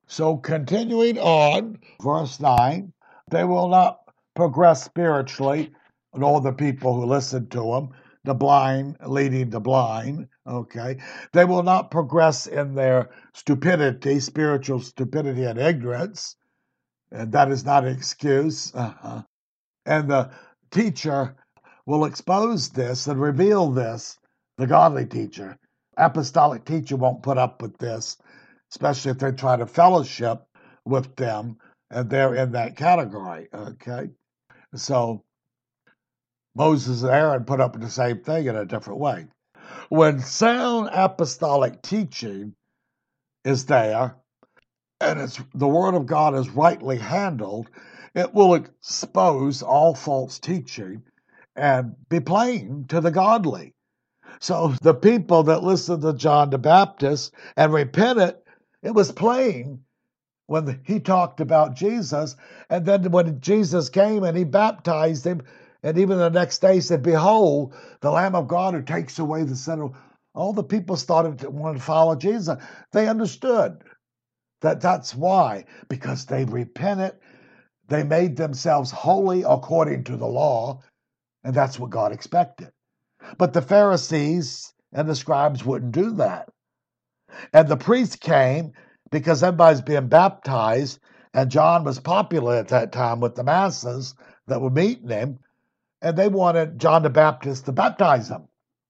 So continuing on, verse 9, they will not progress spiritually, nor the people who listen to them, the blind leading the blind, okay? They will not progress in their stupidity, spiritual stupidity and ignorance, and that is not an excuse. And the teacher will expose this and reveal this, the godly teacher. Apostolic teacher won't put up with this, especially if they try to fellowship with them and they're in that category. Okay. So Moses and Aaron put up with the same thing in a different way. When sound apostolic teaching is there and the word of God is rightly handled, it will expose all false teaching and be plain to the godly. So the people that listened to John the Baptist and repented, it was plain when he talked about Jesus. And then when Jesus came and he baptized him, and even the next day said, "Behold, the Lamb of God who takes away the sin of," all the people started to want to follow Jesus. They understood that's why, because they repented, they made themselves holy according to the law, and that's what God expected. But the Pharisees and the scribes wouldn't do that. And the priests came because everybody's being baptized, and John was popular at that time with the masses that were meeting him, and they wanted John the Baptist to baptize them.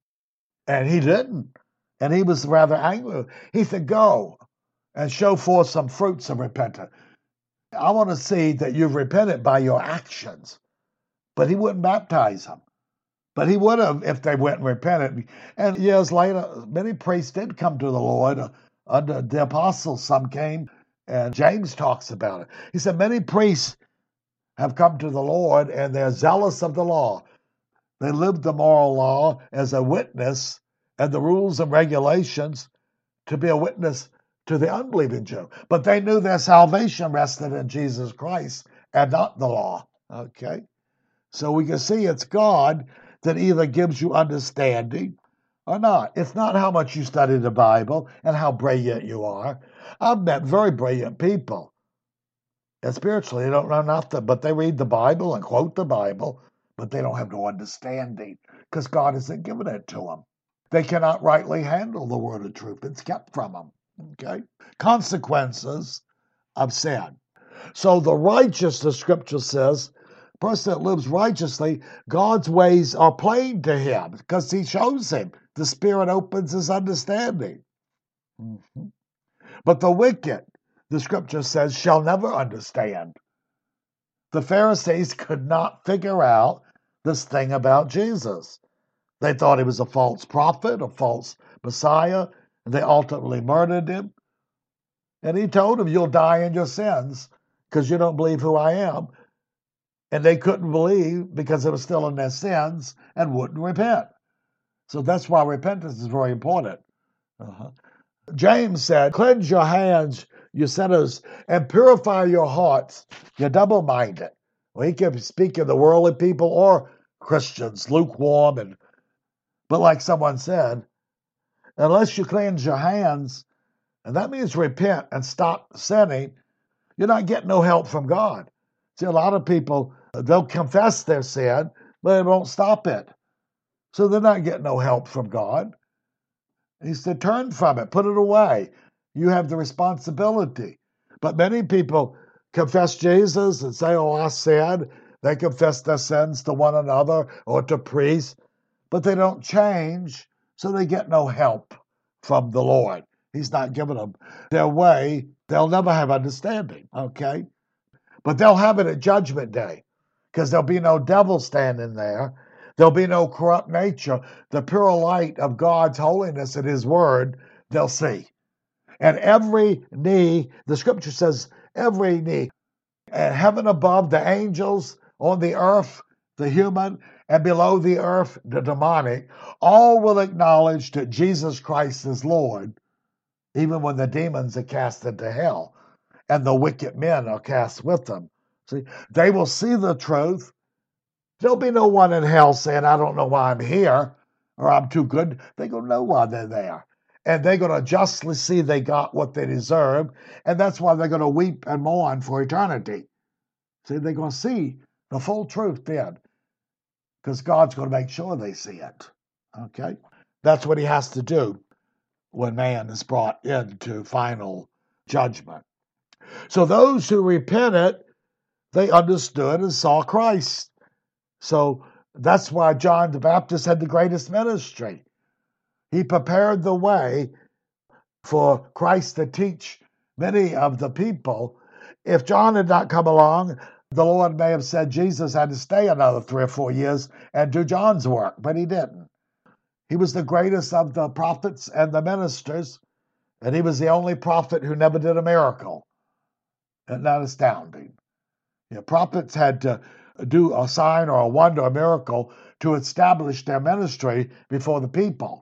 And he didn't. And he was rather angry. He said, "Go and show forth some fruits of repentance. I want to see that you've repented by your actions." But he wouldn't baptize them. But he would have if they went and repented. And years later, many priests did come to the Lord. Under the apostles, some came, and James talks about it. He said, many priests have come to the Lord, and they're zealous of the law. They live the moral law as a witness and the rules and regulations to be a witness to the unbelieving Jew. But they knew their salvation rested in Jesus Christ and not the law. Okay? So we can see it's God that either gives you understanding or not. It's not how much you study the Bible and how brilliant you are. I've met very brilliant people, and spiritually they don't know nothing, but they read the Bible and quote the Bible, but they don't have no understanding because God hasn't given it to them. They cannot rightly handle the word of truth. It's kept from them. Okay? Consequences of sin. So the righteous, the scripture says, person that lives righteously, God's ways are plain to him because he shows him. The Spirit opens his understanding. Mm-hmm. But the wicked, the scripture says, shall never understand. The Pharisees could not figure out this thing about Jesus. They thought he was a false prophet, a false Messiah, and they ultimately murdered him. And he told them, "You'll die in your sins because you don't believe who I am." And they couldn't believe because they were still in their sins and wouldn't repent. So that's why repentance is very important. Uh-huh. James said, "Cleanse your hands, you sinners, and purify your hearts, you double-minded." Well, he can speak of the worldly people or Christians, lukewarm. But like someone said, unless you cleanse your hands, and that means repent and stop sinning, you're not getting no help from God. See, a lot of people, they'll confess their sin, but they won't stop it. So they're not getting no help from God. He said, turn from it, put it away. You have the responsibility. But many people confess Jesus and say, "Oh, I sinned." They confess their sins to one another or to priests, but they don't change, so they get no help from the Lord. He's not giving them their way. They'll never have understanding, okay? But they'll have it at Judgment Day because there'll be no devil standing there. There'll be no corrupt nature. The pure light of God's holiness and his word, they'll see. And every knee, the scripture says, every knee, and heaven above, the angels, on the earth, the human, and below the earth, the demonic, all will acknowledge that Jesus Christ is Lord, even when the demons are cast into hell and the wicked men are cast with them. See, they will see the truth. There'll be no one in hell saying, "I don't know why I'm here," or "I'm too good." They go know why they're there. and they're going to justly see they got what they deserve, and that's why they're going to weep and mourn for eternity. See, they're going to see the full truth then, because God's going to make sure they see it. Okay? That's what he has to do when man is brought into final judgment. So those who repented, they understood and saw Christ. So that's why John the Baptist had the greatest ministry. He prepared the way for Christ to teach many of the people. If John had not come along, the Lord may have said Jesus had to stay another 3 or 4 years and do John's work, but he didn't. He was the greatest of the prophets and the ministers, and he was the only prophet who never did a miracle. Isn't that astounding? Prophets had to do a sign or a wonder, a miracle, to establish their ministry before the people.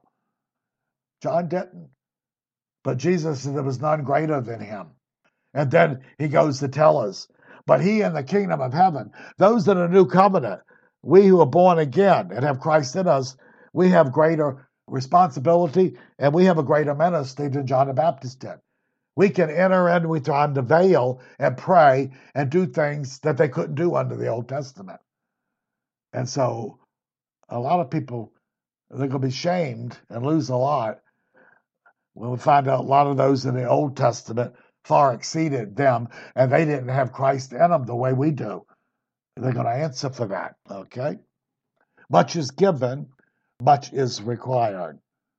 John didn't. But Jesus said there was none greater than him. And then he goes to tell us, but he in the kingdom of heaven, those in the new covenant, we who are born again and have Christ in us, we have greater responsibility and we have a greater ministry than John the Baptist did. We can enter in with time the veil and pray and do things that they couldn't do under the Old Testament. And so a lot of people, they're going to be shamed and lose a lot when we find out a lot of those in the Old Testament far exceeded them, and they didn't have Christ in them the way we do. They're going to answer for that, okay? Much is given, much is required.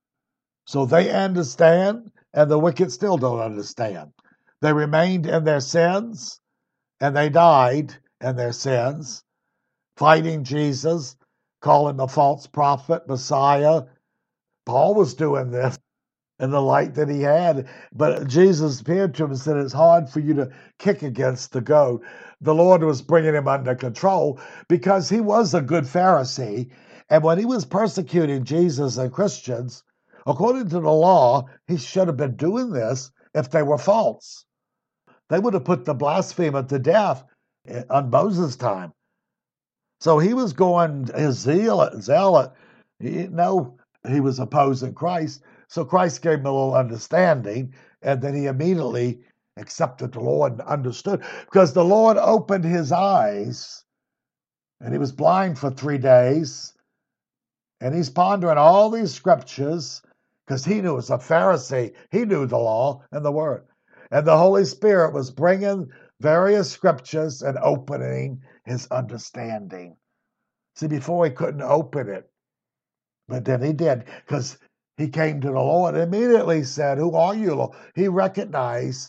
So they understand, and the wicked still don't understand. They remained in their sins, and they died in their sins, fighting Jesus, calling him a false prophet, Messiah. Paul was doing this in the light that he had, but Jesus appeared to him and said, it's hard for you to kick against the goat. The Lord was bringing him under control because he was a good Pharisee, and when he was persecuting Jesus and Christians, according to the law, he should have been doing this if they were false. They would have put the blasphemer to death on Moses' time. So he was going, his zealot, he was opposing Christ. So Christ gave him a little understanding, and then he immediately accepted the Lord and understood, because the Lord opened his eyes, and he was blind for 3 days, and he's pondering all these scriptures, because he knew as a Pharisee, he knew the law and the word. And the Holy Spirit was bringing various scriptures and opening his understanding. See, before he couldn't open it, but then he did, because he came to the Lord and immediately said, who are you, Lord? He recognized,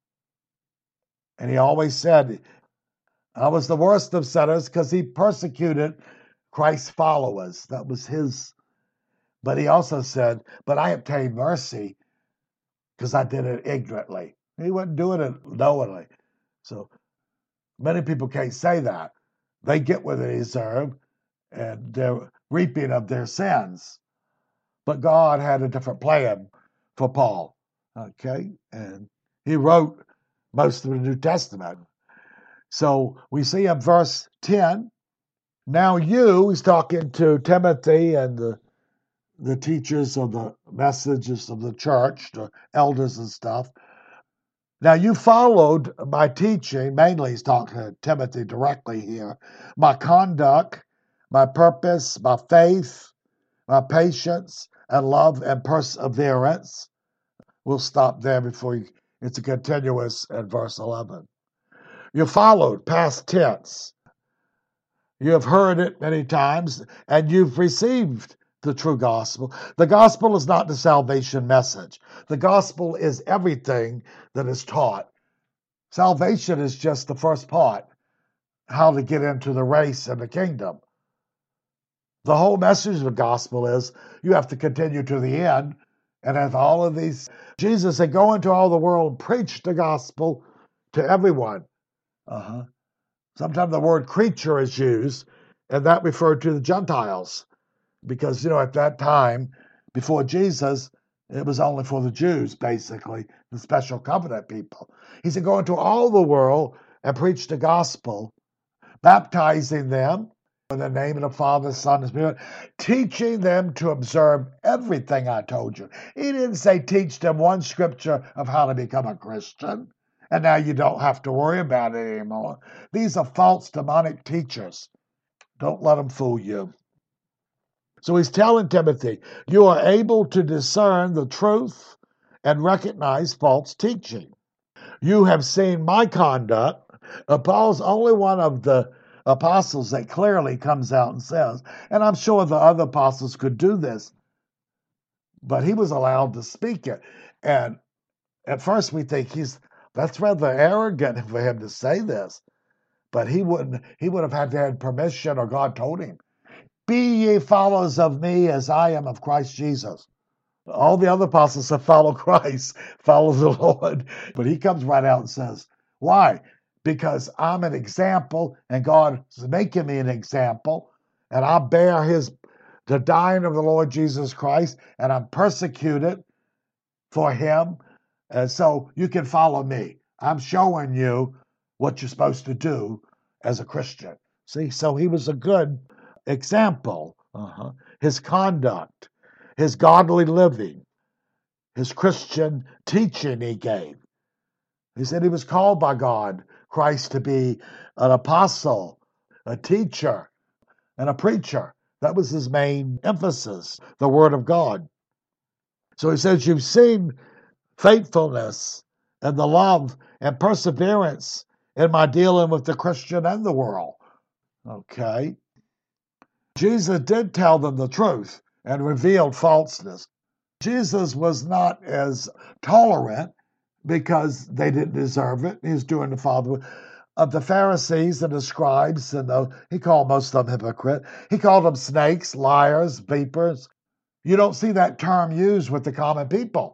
and he always said, I was the worst of sinners, because he persecuted Christ's followers. That was his. But he also said, but I obtained mercy because I did it ignorantly. He wasn't doing it knowingly. So many people can't say that. They get what they deserve, and they're reaping of their sins. But God had a different plan for Paul, okay? And he wrote most of the New Testament. So we see in verse 10, now he's talking to Timothy and the teachers of the messages of the church, the elders and stuff. Now you followed my teaching, mainly he's talking to Timothy directly here, my conduct, my purpose, my faith, my patience, and love and perseverance. We'll stop there before it's a continuous at verse 11. You followed, past tense. You have heard it many times, and you've received the true gospel. The gospel is not the salvation message. The gospel is everything that is taught. Salvation is just the first part, how to get into the race and the kingdom. The whole message of the gospel is you have to continue to the end, and have all of these. Jesus said, go into all the world and preach the gospel to everyone. Sometimes the word creature is used, and that referred to the Gentiles. Because, at that time, before Jesus, it was only for the Jews, basically, the special covenant people. He said, go into all the world and preach the gospel, baptizing them in the name of the Father, Son, and Spirit, teaching them to observe everything I told you. He didn't say teach them one scripture of how to become a Christian, and now you don't have to worry about it anymore. These are false demonic teachers. Don't let them fool you. So he's telling Timothy, you are able to discern the truth and recognize false teaching. You have seen my conduct. Paul's only one of the apostles that clearly comes out and says, and I'm sure the other apostles could do this, but he was allowed to speak it. And at first we think that's rather arrogant for him to say this, but he would have had to have permission, or God told him, be ye followers of me as I am of Christ Jesus. All the other apostles said, follow Christ, follow the Lord. But he comes right out and says, why? Because I'm an example, and God is making me an example, and I bear the dying of the Lord Jesus Christ, and I'm persecuted for him. And so you can follow me. I'm showing you what you're supposed to do as a Christian. See, so he was a good example. His conduct, his godly living, his Christian teaching he gave. He said he was called by God, Christ, to be an apostle, a teacher, and a preacher. That was his main emphasis, the Word of God. So he says, you've seen faithfulness and the love and perseverance in my dealing with the Christian and the world. Okay. Jesus did tell them the truth and revealed falseness. Jesus was not as tolerant because they didn't deserve it. He was doing the Father of the Pharisees and the scribes, and he called most of them hypocrite. He called them snakes, liars, vipers. You don't see that term used with the common people.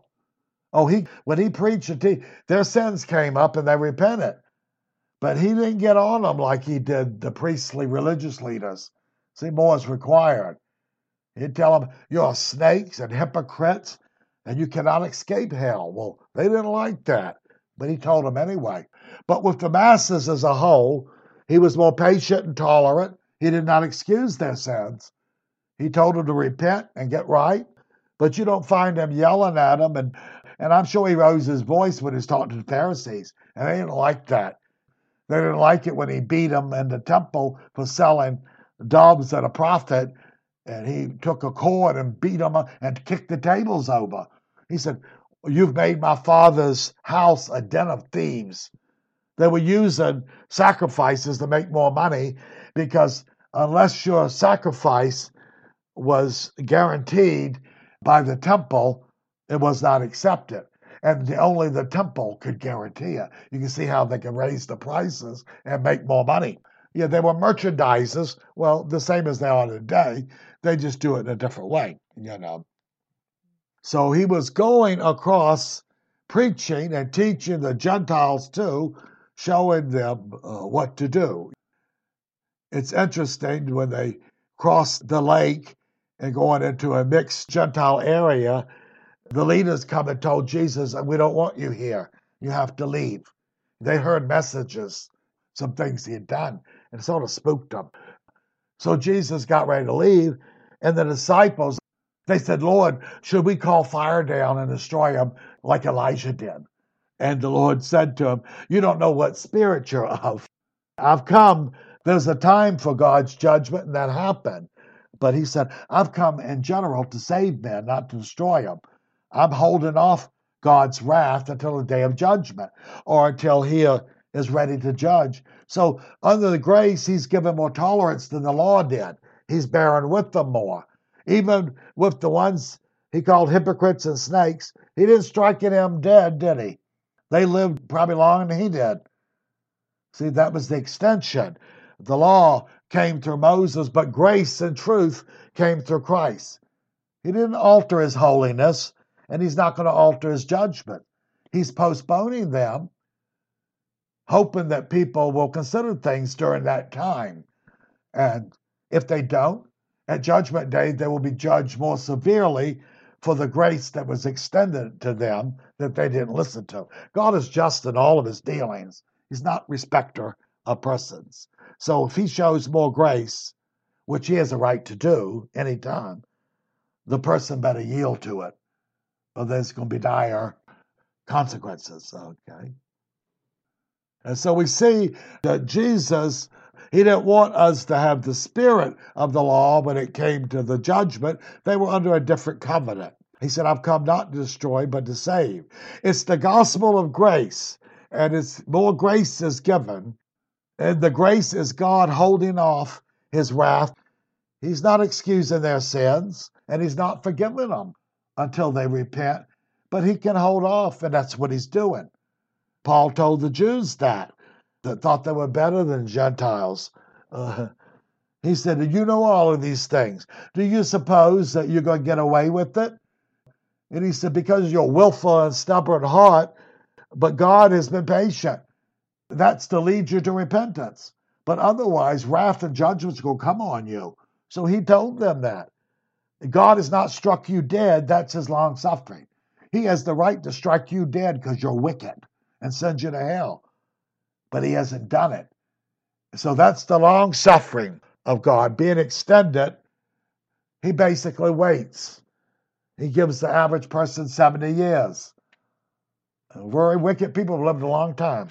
When he preached, their sins came up and they repented. But he didn't get on them like he did the priestly religious leaders. See, more is required. He'd tell them, you're snakes and hypocrites, and you cannot escape hell. Well, they didn't like that, but he told them anyway. But with the masses as a whole, he was more patient and tolerant. He did not excuse their sins. He told them to repent and get right, but you don't find him yelling at them. And I'm sure he rose his voice when he was talking to the Pharisees, and they didn't like that. They didn't like it when he beat them in the temple for selling doves at a prophet, and he took a cord and beat them and kicked the tables over. He said, you've made my father's house a den of thieves. They were using sacrifices to make more money, because unless your sacrifice was guaranteed by the temple, it was not accepted. And only the temple could guarantee it. You can see how they can raise the prices and make more money. Yeah, they were merchandisers. Well, the same as they are today. They just do it in a different way, So he was going across preaching and teaching the Gentiles too, showing them what to do. It's interesting when they crossed the lake and going into a mixed Gentile area, the leaders come and told Jesus, we don't want you here. You have to leave. They heard messages, some things he had done, and it sort of spooked them. So Jesus got ready to leave, and the disciples, they said, Lord, should we call fire down and destroy them like Elijah did? And the Lord said to him, you don't know what spirit you're of. I've come, there's a time for God's judgment, and that happened. But he said, I've come in general to save men, not to destroy them. I'm holding off God's wrath until the day of judgment, or until he is ready to judge. So under the grace, he's given more tolerance than the law did. He's bearing with them more. Even with the ones he called hypocrites and snakes, he didn't strike them dead, did he? They lived probably longer than he did. See, that was the extension. The law came through Moses, but grace and truth came through Christ. He didn't alter his holiness, and he's not going to alter his judgment. He's postponing them, hoping that people will consider things during that time. And if they don't, at Judgment Day, they will be judged more severely for the grace that was extended to them that they didn't listen to. God is just in all of his dealings. He's not respecter of persons. So if he shows more grace, which he has a right to do anytime, the person better yield to it, or there's going to be dire consequences. Okay. And so we see that Jesus, he didn't want us to have the spirit of the law when it came to the judgment. They were under a different covenant. He said, I've come not to destroy, but to save. It's the gospel of grace, and it's more grace is given. And the grace is God holding off his wrath. He's not excusing their sins, and he's not forgiving them until they repent. But he can hold off, and that's what he's doing. Paul told the Jews that thought they were better than Gentiles. He said, you know all of these things. Do you suppose that you're going to get away with it? And he said, because you're willful and stubborn heart, but God has been patient. That's to lead you to repentance. But otherwise, wrath and judgment's going to come on you. So he told them that. God has not struck you dead. That's his long suffering. He has the right to strike you dead because you're wicked and send you to hell. But he hasn't done it. So that's the long suffering of God being extended. He basically waits. He gives the average person 70 years. Very wicked people have lived a long time.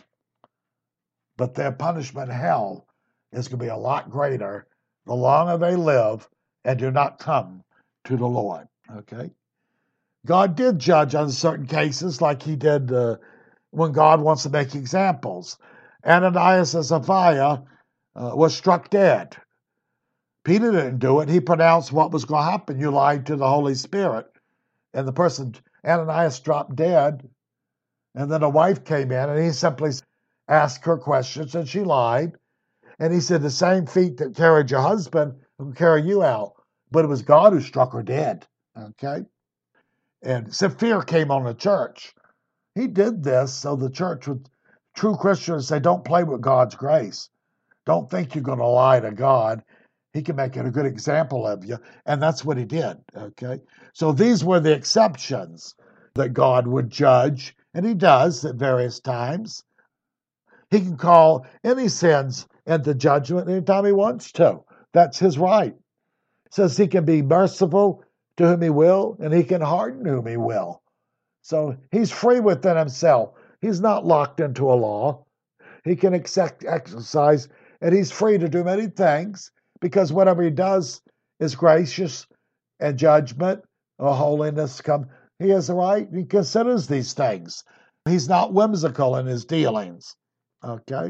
But their punishment, hell, is going to be a lot greater the longer they live and do not come to the Lord. Okay? God did judge on certain cases like he did when God wants to make examples. Ananias and Sapphira was struck dead. Peter didn't do it. He pronounced what was going to happen. You lied to the Holy Spirit. And the person, Ananias, dropped dead. And then a wife came in, and he simply asked her questions, and she lied. And he said, the same feet that carried your husband will carry you out. But it was God who struck her dead. Okay? And fear came on the church. He did this so the church would, true Christians say, don't play with God's grace. Don't think you're going to lie to God. He can make it a good example of you. And that's what he did. Okay? So these were the exceptions that God would judge. And he does at various times. He can call any sins into judgment anytime he wants to. That's his right. It says he can be merciful to whom he will, and he can harden whom he will. So he's free within himself. He's not locked into a law. He can exercise, and he's free to do many things because whatever he does is gracious and judgment or holiness come. He has the right. He considers these things. He's not whimsical in his dealings. Okay?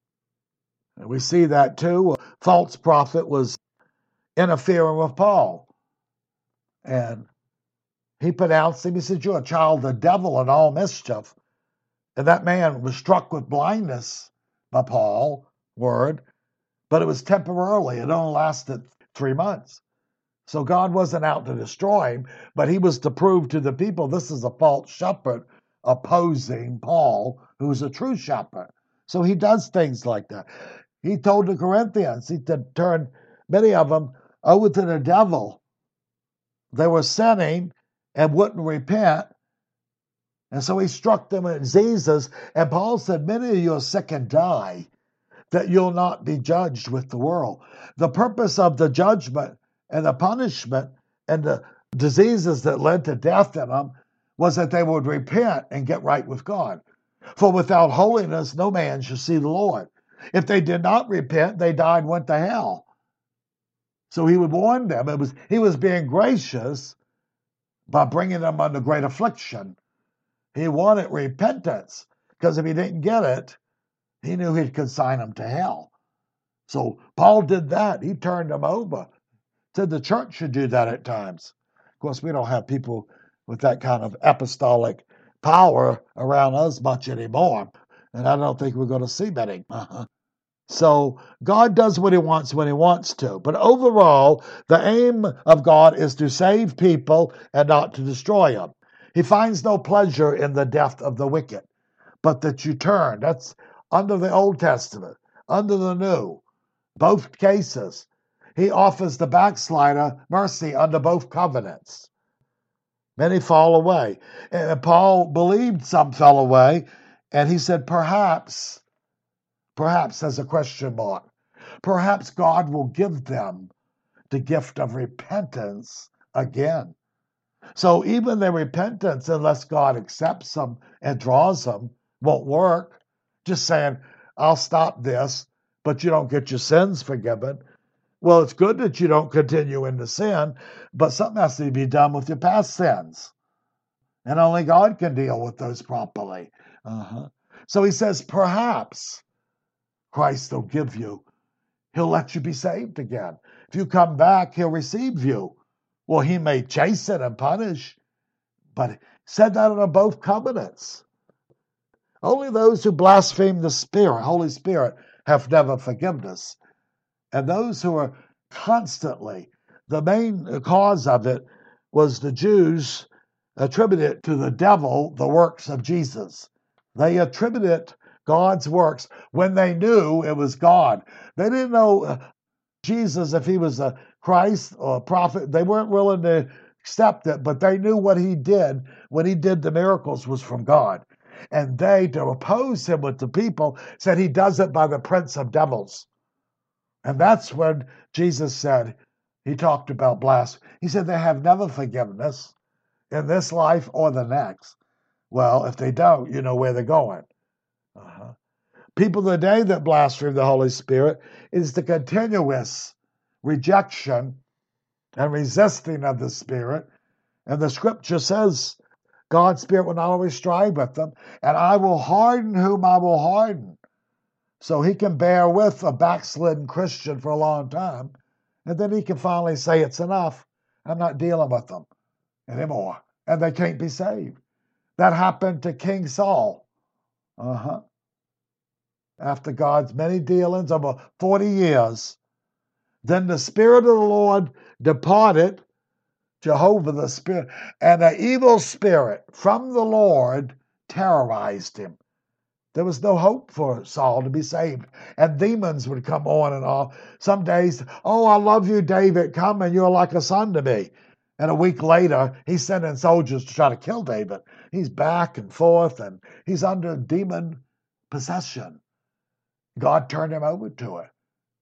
And we see that too. A false prophet was interfering with Paul. And he pronounced him. He said, you're a child of the devil and all mischief. And that man was struck with blindness by Paul's word, but it was temporarily. It only lasted 3 months. So God wasn't out to destroy him, but he was to prove to the people this is a false shepherd opposing Paul, who's a true shepherd. So he does things like that. He told the Corinthians, he said, turn many of them over to the devil. They were sinning and wouldn't repent. And so he struck them with diseases. And Paul said, many of you are sick and die, that you'll not be judged with the world. The purpose of the judgment and the punishment and the diseases that led to death in them was that they would repent and get right with God. For without holiness, no man shall see the Lord. If they did not repent, they died and went to hell. So he would warn them. He was being gracious by bringing them under great affliction. He wanted repentance, because if he didn't get it, he knew he'd consign them to hell. So Paul did that. He turned them over. Said the church should do that at times. Of course, we don't have people with that kind of apostolic power around us much anymore. And I don't think we're going to see many. So God does what he wants when he wants to. But overall, the aim of God is to save people and not to destroy them. He finds no pleasure in the death of the wicked, but that you turn. That's under the Old Testament, under the New, both cases. He offers the backslider mercy under both covenants. Many fall away. And Paul believed some fell away, and he said, perhaps as a question mark, perhaps God will give them the gift of repentance again. So even the repentance, unless God accepts them and draws them, won't work. Just saying, I'll stop this, but you don't get your sins forgiven. Well, it's good that you don't continue into sin, but something has to be done with your past sins. And only God can deal with those properly. So he says, perhaps Christ will give you. He'll let you be saved again. If you come back, he'll receive you. Well, he may chasten and punish, but he said that under both covenants. Only those who blaspheme the Spirit, Holy Spirit, have never forgiveness. And those who are constantly, the main cause of it was the Jews attributed to the devil the works of Jesus. They attributed God's works when they knew it was God. They didn't know Jesus, if he was a Christ or a prophet. They weren't willing to accept it, but they knew what he did when he did the miracles was from God. And they, to oppose him with the people, said he does it by the prince of devils. And that's when Jesus said, he talked about blasphemy. He said they have never forgiveness in this life or the next. Well, if they don't, you know where they're going. People today that blaspheme the Holy Spirit is the continuous rejection and resisting of the Spirit. And the scripture says God's Spirit will not always strive with them, and I will harden whom I will harden. So he can bear with a backslidden Christian for a long time, and then he can finally say, it's enough. I'm not dealing with them anymore. And they can't be saved. That happened to King Saul. After God's many dealings over 40 years, then the Spirit of the Lord departed, Jehovah the Spirit, and an evil spirit from the Lord terrorized him. There was no hope for Saul to be saved. And demons would come on and off. Some days, oh, I love you, David, come and you're like a son to me. And a week later, he's sending soldiers to try to kill David. He's back and forth, and he's under demon possession. God turned him over to it.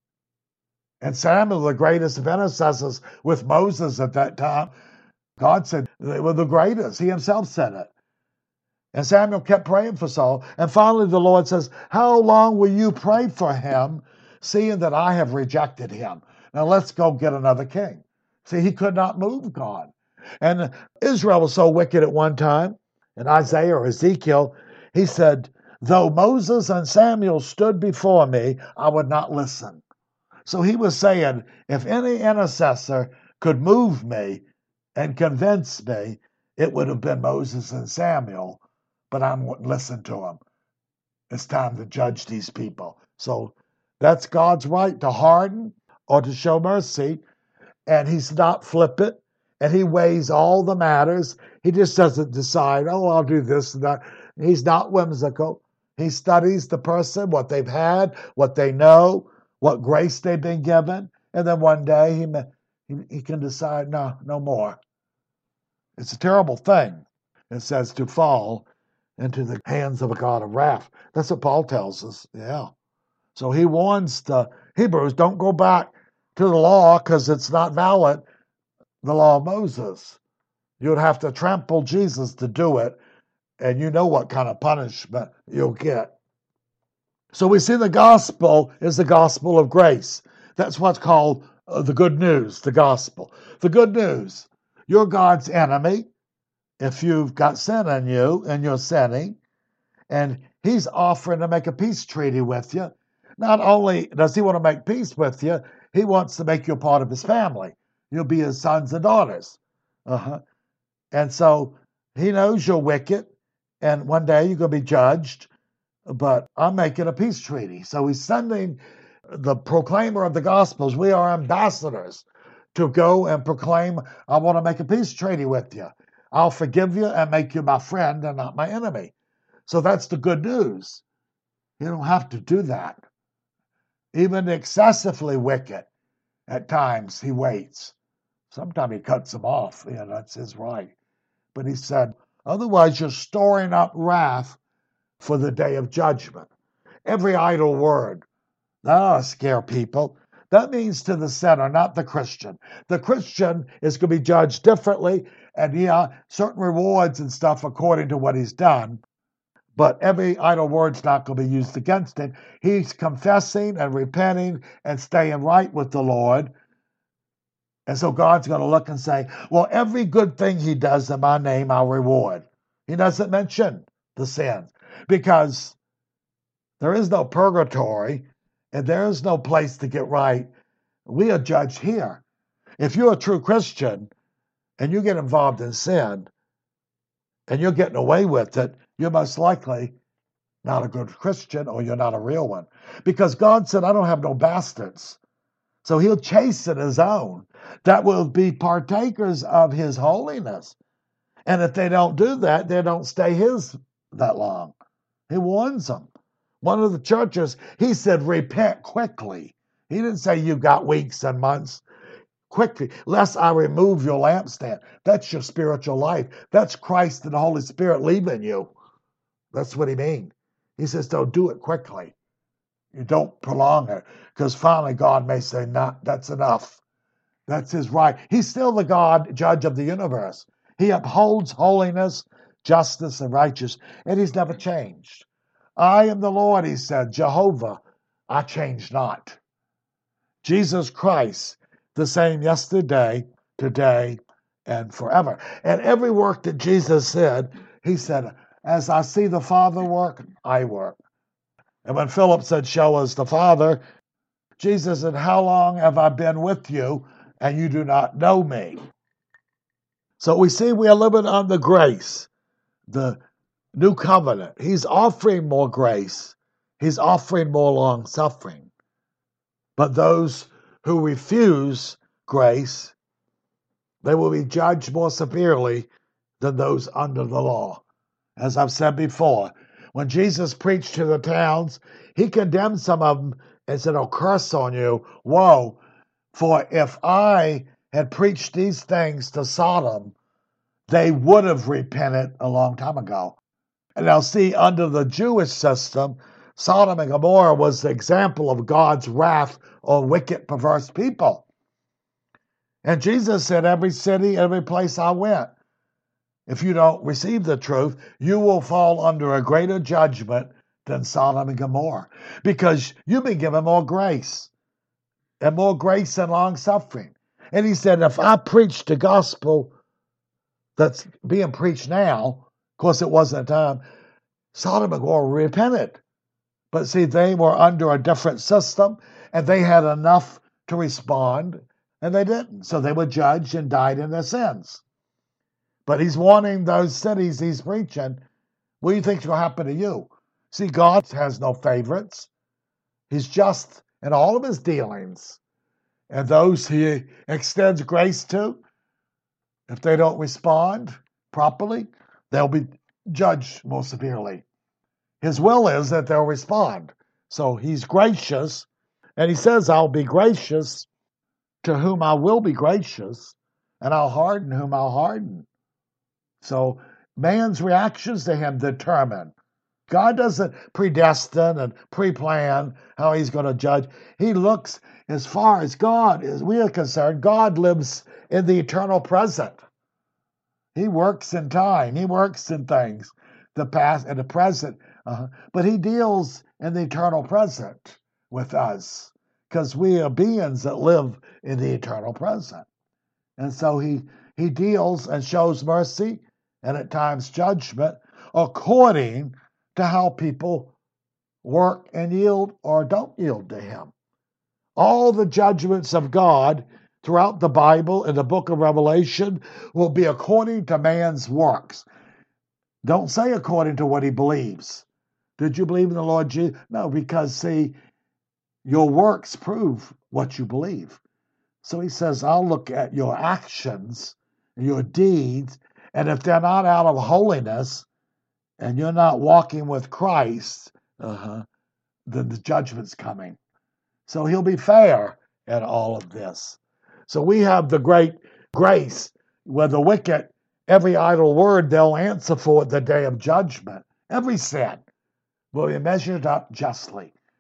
And Samuel, the greatest of intercessors with Moses at that time, God said they were the greatest. He himself said it. And Samuel kept praying for Saul. And finally the Lord says, how long will you pray for him, seeing that I have rejected him? Now let's go get another king. See, he could not move God. And Israel was so wicked at one time, in Isaiah or Ezekiel, he said, though Moses and Samuel stood before me, I would not listen. So he was saying, if any intercessor could move me and convince me, it would have been Moses and Samuel, but I wouldn't listen to them. It's time to judge these people. So that's God's right to harden or to show mercy, and he's not flippant, and he weighs all the matters. He just doesn't decide, oh, I'll do this and that. He's not whimsical. He studies the person, what they've had, what they know, what grace they've been given, and then one day he can decide, no more. It's a terrible thing. It says to fall into the hands of a God of wrath. That's what Paul tells us. Yeah. So he warns the Hebrews, don't go back to the law because it's not valid, the law of Moses. You'd have to trample Jesus to do it, and you know what kind of punishment you'll get. So we see the gospel is the gospel of grace. That's what's called the good news, the gospel. The good news, you're God's enemy if you've got sin in you and you're sinning, and he's offering to make a peace treaty with you. Not only does he want to make peace with you, he wants to make you a part of his family. You'll be his sons and daughters. And so he knows you're wicked, and one day you're going to be judged, but I'm making a peace treaty. So he's sending the proclaimer of the Gospels. We are ambassadors to go and proclaim, I want to make a peace treaty with you. I'll forgive you and make you my friend and not my enemy. So that's the good news. You don't have to do that. Even excessively wicked, at times he waits. Sometimes he cuts them off. Yeah, that's his right. But he said, otherwise you're storing up wrath for the day of judgment. Every idle word, that'll scare people. That means to the sinner, not the Christian. The Christian is going to be judged differently, and certain rewards and stuff according to what he's done. But every idle word's not going to be used against him. He's confessing and repenting and staying right with the Lord. And so God's going to look and say, well, every good thing he does in my name, I'll reward. He doesn't mention the sins because there is no purgatory and there is no place to get right. We are judged here. If you're a true Christian and you get involved in sin and you're getting away with it, you're most likely not a good Christian or you're not a real one. Because God said, I don't have no bastards. So he'll chasten his own that will be partakers of his holiness. And if they don't do that, they don't stay his that long. He warns them. One of the churches, he said, repent quickly. He didn't say you've got weeks and months. Quickly, lest I remove your lampstand. That's your spiritual life. That's Christ and the Holy Spirit leaving you. That's what he means. He says, don't do it quickly. You don't prolong it. Because finally God may say, nah, that's enough. That's his right. He's still the God, judge of the universe. He upholds holiness, justice, and righteousness, and he's never changed. I am the Lord, he said, Jehovah, I change not. Jesus Christ, the same yesterday, today, and forever. And every work that Jesus said, he said, as I see the Father work, I work. And when Philip said, show us the Father, Jesus said, how long have I been with you, and you do not know me? So we see we are living under grace, the new covenant. He's offering more grace. He's offering more long suffering. But those who refuse grace, they will be judged more severely than those under the law. As I've said before, when Jesus preached to the towns, he condemned some of them and said, oh, curse on you, woe, for if I had preached these things to Sodom, they would have repented a long time ago. And now see, under the Jewish system, Sodom and Gomorrah was the example of God's wrath on wicked, perverse people. And Jesus said, every city, every place I went, if you don't receive the truth, you will fall under a greater judgment than Sodom and Gomorrah, because you've been given more grace and long suffering. And he said, if I preach the gospel that's being preached now, of course it wasn't a time, Sodom and Gomorrah repented. But see, they were under a different system, and they had enough to respond, and they didn't. So they were judged and died in their sins. But he's warning those cities he's preaching, what do you think's going to happen to you? See, God has no favorites. He's just in all of his dealings. And those he extends grace to, if they don't respond properly, they'll be judged more severely. His will is that they'll respond. So he's gracious, and he says, I'll be gracious to whom I will be gracious, and I'll harden whom I'll harden. So man's reactions to him determine. God doesn't predestine and pre-plan how he's going to judge. He looks as far as God is. We are concerned, God lives in the eternal present. He works in time. He works in things, the past and the present. But he deals in the eternal present with us because we are beings that live in the eternal present. And so he deals and shows mercy and at times judgment according to how people work and yield or don't yield to him. All the judgments of God throughout the Bible and the book of Revelation will be according to man's works. Don't say according to what he believes. Did you believe in the Lord Jesus? No, because see, your works prove what you believe. So he says, I'll look at your actions, your deeds, and if they're not out of holiness and you're not walking with Christ, then the judgment's coming. So he'll be fair in all of this. So we have the great grace where the wicked, every idle word they'll answer for at the day of judgment. Every sin will be measured up justly.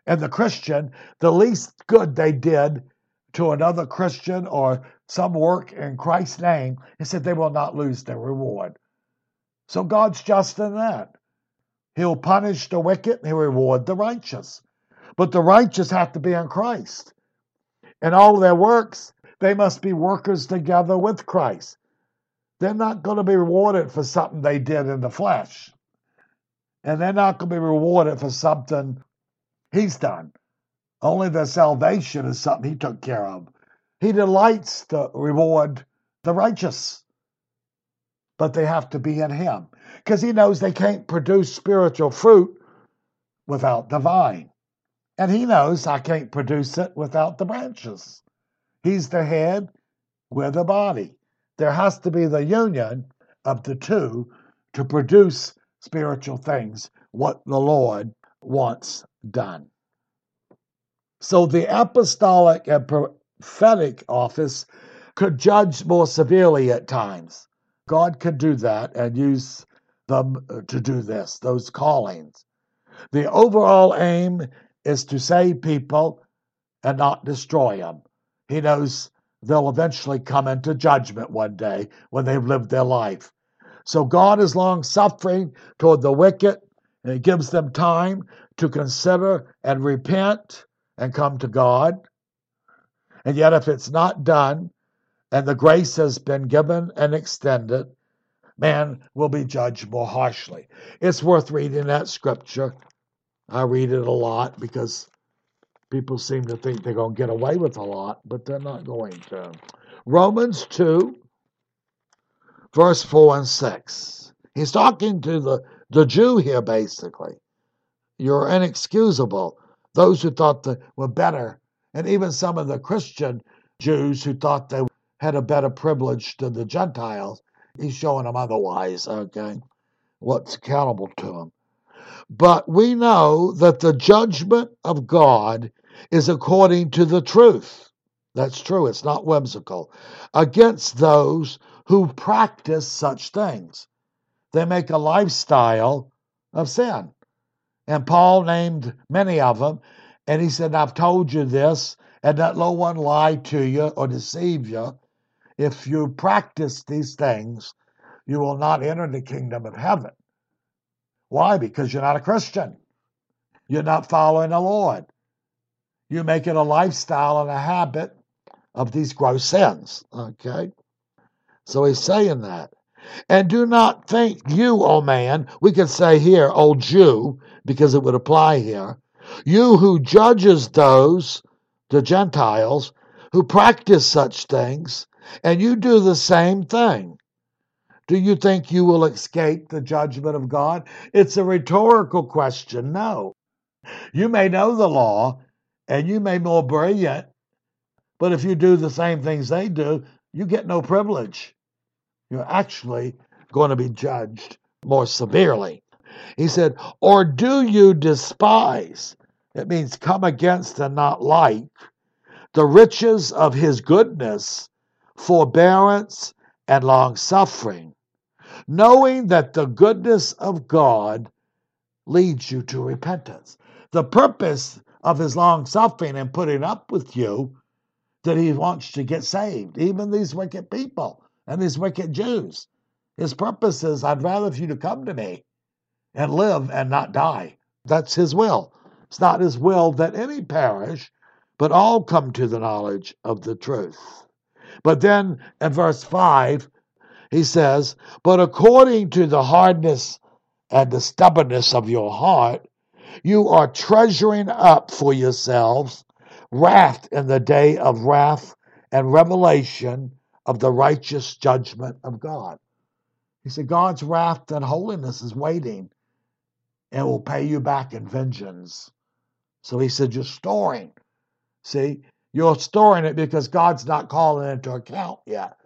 And the Christian, the least good they did to another Christian or some work in Christ's name, he said they will not lose their reward. So God's just in that. He'll punish the wicked, he'll reward the righteous. But the righteous have to be in Christ. And all their works, they must be workers together with Christ. They're not going to be rewarded for something they did in the flesh. And they're not going to be rewarded for something he's done. Only their salvation is something he took care of. He delights to reward the righteous. But they have to be in him. Because he knows they can't produce spiritual fruit without the vine. And he knows I can't produce it without the branches. He's the head, we're the body. There has to be the union of the two to produce spiritual things, what the Lord wants done. So the apostolic and prophetic office could judge more severely at times. God could do that and use them to do this, those callings. The overall aim is to save people and not destroy them. He knows they'll eventually come into judgment one day when they've lived their life. So God is long-suffering toward the wicked, and he gives them time to consider and repent and come to God. And yet if it's not done, and the grace has been given and extended, man will be judged more harshly. It's worth reading that scripture. I read it a lot because people seem to think they're going to get away with a lot, but they're not going to. Romans 2, verse 4 and 6. He's talking to the Jew here, basically. You're inexcusable. Those who thought they were better, and even some of the Christian Jews who thought they had a better privilege than the Gentiles, he's showing them otherwise, okay? What's accountable to them. But we know that the judgment of God is according to the truth. That's true. It's not whimsical. Against those who practice such things. They make a lifestyle of sin. And Paul named many of them. And he said, I've told you this, and that no one lie to you or deceive you. If you practice these things, you will not enter the kingdom of heaven. Why? Because you're not a Christian. You're not following the Lord. You make it a lifestyle and a habit of these gross sins. Okay? So he's saying that. And do not think you, O man, we could say here, O Jew, because it would apply here, you who judges those, the Gentiles, who practice such things, and you do the same thing. Do you think you will escape the judgment of God? It's a rhetorical question. No. You may know the law, and you may be more brilliant, but if you do the same things they do, you get no privilege. You're actually going to be judged more severely. He said, or do you despise, it means come against and not like, the riches of his goodness, forbearance, and long-suffering, knowing that the goodness of God leads you to repentance. The purpose of his long-suffering and putting up with you, that he wants to get saved, even these wicked people and these wicked Jews. His purpose is, I'd rather for you to come to me and live and not die. That's his will. It's not his will that any perish, but all come to the knowledge of the truth. But then in verse 5, he says, but according to the hardness and the stubbornness of your heart, you are treasuring up for yourselves wrath in the day of wrath and revelation of the righteous judgment of God. He said, God's wrath and holiness is waiting and will pay you back in vengeance. So he said, you're storing. See, you're storing it because God's not calling it into account yet.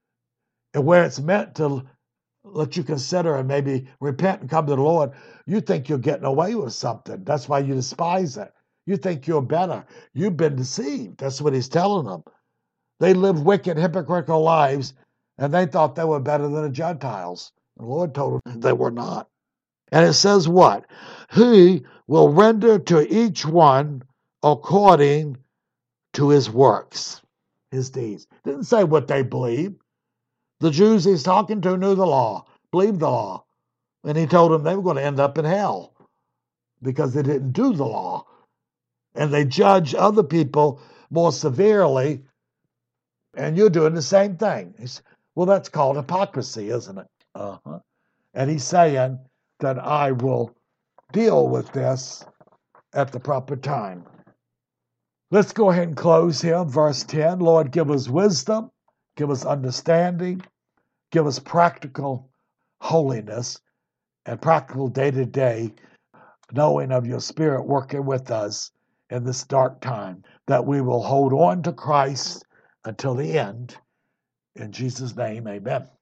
And where it's meant to let you consider and maybe repent and come to the Lord, you think you're getting away with something. That's why you despise it. You think you're better. You've been deceived. That's what he's telling them. They lived wicked, hypocritical lives, and they thought they were better than the Gentiles. The Lord told them they were not. And it says what? He will render to each one according to his works, his deeds. Didn't say what they believe. The Jews he's talking to knew the law, believed the law. And he told them they were going to end up in hell because they didn't do the law. And they judge other people more severely, and you're doing the same thing. Well, that's called hypocrisy, isn't it? Uh-huh. And he's saying that I will deal with this at the proper time. Let's go ahead and close here. Verse 10, Lord, give us wisdom, give us understanding, give us practical holiness and practical day-to-day knowing of your Spirit working with us in this dark time, that we will hold on to Christ until the end. In Jesus' name, amen.